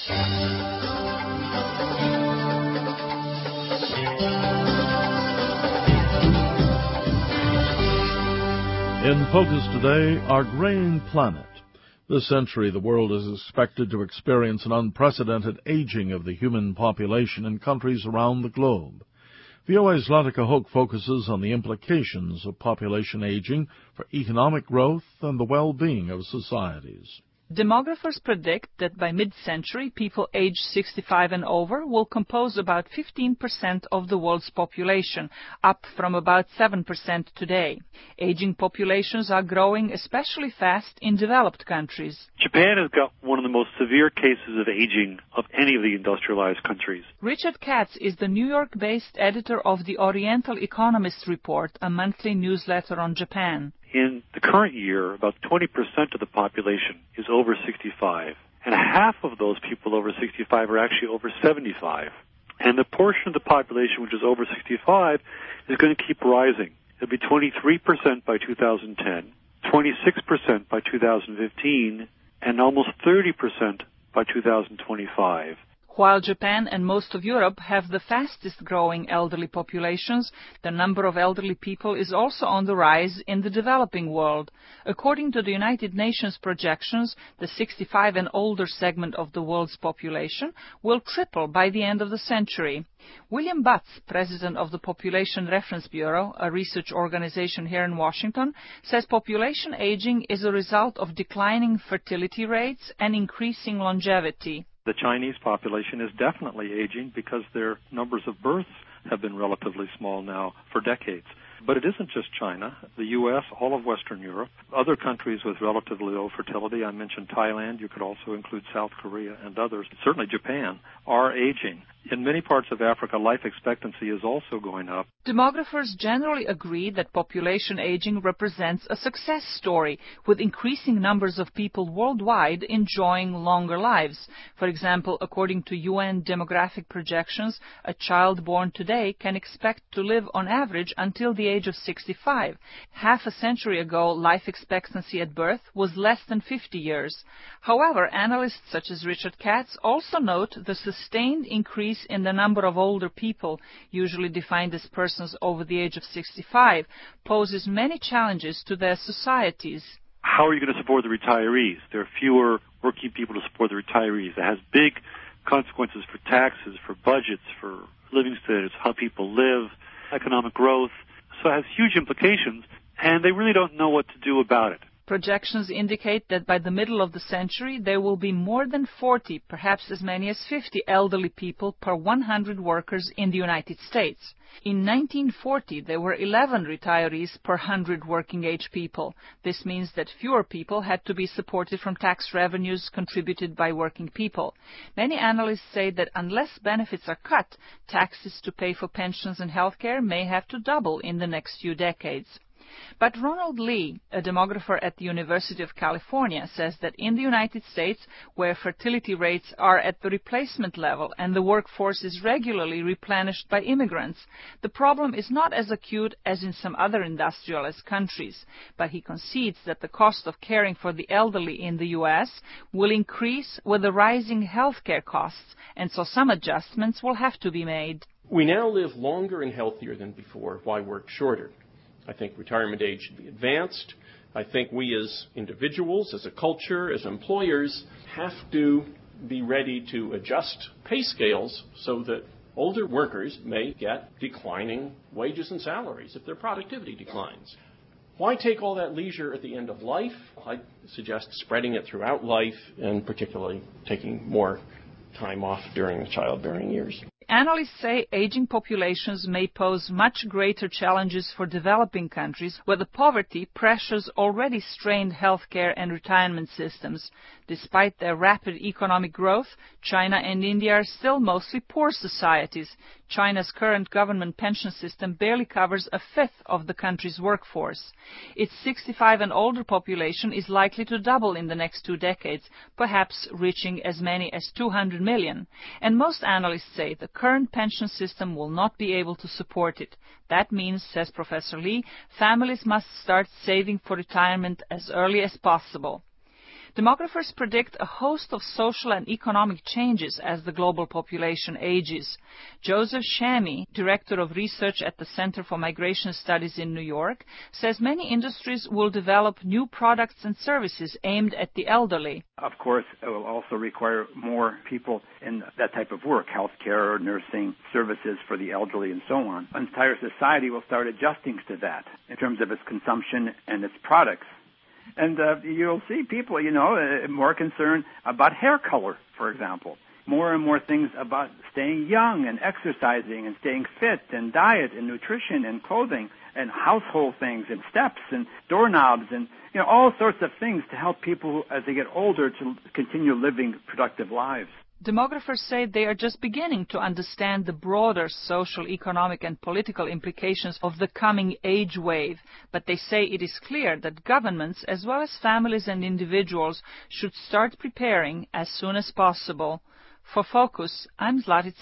In focus today, our graying planet. This century, the world is expected to experience an unprecedented aging of the human population in countries around the globe. VOA's Latika Hook focuses on the implications of population aging for economic growth and the well-being of societies. Demographers predict that by mid-century, people aged 65 and over will compose about 15% of the world's population, up from about 7% today. Aging populations are growing especially fast in developed countries. Japan has got one of the most severe cases of aging of any of the industrialized countries. Richard Katz is the New York-based editor of the Oriental Economist Report, a monthly newsletter on Japan. In the current year, about 20% of the population is over 65, and half of those people over 65 are actually over 75. And the portion of the population which is over 65 is going to keep rising. It'll be 23% by 2010, 26% by 2015, and almost 30% by 2025. While Japan and most of Europe have the fastest growing elderly populations, the number of elderly people is also on the rise in the developing world. According to the United Nations projections, the 65 and older segment of the world's population will triple by the end of the century. William Butts, president of the Population Reference Bureau, a research organization here in Washington, says population aging is a result of declining fertility rates and increasing longevity. The Chinese population is definitely aging because their numbers of births have been relatively small now for decades. But it isn't just China. The U.S., all of Western Europe, other countries with relatively low fertility, I mentioned Thailand, you could also include South Korea and others, certainly Japan, are aging. In many parts of Africa, life expectancy is also going up. Demographers generally agree that population aging represents a success story, with increasing numbers of people worldwide enjoying longer lives. For example, according to UN demographic projections, a child born today can expect to live on average until the age of 65. Half a century ago, life expectancy at birth was less than 50 years. However, analysts such as Richard Katz also note the sustained increase in the number of older people, usually defined as persons over the age of 65, poses many challenges to their societies. How are you going to support the retirees? There are fewer working people to support the retirees. It has big consequences for taxes, for budgets, for living standards, how people live, economic growth. So it has huge implications, and they really don't know what to do about it. Projections indicate that by the middle of the century, there will be more than 40, perhaps as many as 50 elderly people per 100 workers in the United States. In 1940, there were 11 retirees per 100 working-age people. This means that fewer people had to be supported from tax revenues contributed by working people. Many analysts say that unless benefits are cut, taxes to pay for pensions and health care may have to double in the next few decades. But Ronald Lee, a demographer at the University of California, says that in the United States, where fertility rates are at the replacement level and the workforce is regularly replenished by immigrants, the problem is not as acute as in some other industrialized countries. But he concedes that the cost of caring for the elderly in the U.S. will increase with the rising health care costs, and so some adjustments will have to be made. We now live longer and healthier than before. Why work shorter? I think retirement age should be advanced. I think we as individuals, as a culture, as employers, have to be ready to adjust pay scales so that older workers may get declining wages and salaries if their productivity declines. Why take all that leisure at the end of life? I suggest spreading it throughout life, and particularly taking more time off during the childbearing years. Analysts say aging populations may pose much greater challenges for developing countries where the poverty pressures already strained healthcare and retirement systems. Despite their rapid economic growth, China and India are still mostly poor societies. China's current government pension system barely covers a fifth of the country's workforce. Its 65 and older population is likely to double in the next 2 decades, perhaps reaching as many as 200 million. And most analysts say the current pension system will not be able to support it. That means, says Professor Lee, families must start saving for retirement as early as possible. Demographers predict a host of social and economic changes as the global population ages. Joseph Shami, Director of Research at the Center for Migration Studies in New York, says many industries will develop new products and services aimed at the elderly. Of course, it will also require more people in that type of work, healthcare, nursing, services for the elderly, and so on. An entire society will start adjusting to that in terms of its consumption and its products. And you'll see people, more concerned about hair color, for example. More and more things about staying young and exercising and staying fit and diet and nutrition and clothing and household things and steps and doorknobs and all sorts of things to help people as they get older to continue living productive lives. Demographers say they are just beginning to understand the broader social, economic, and political implications of the coming age wave, but they say it is clear that governments, as well as families and individuals, should start preparing as soon as possible. For Focus, I'm Zlatica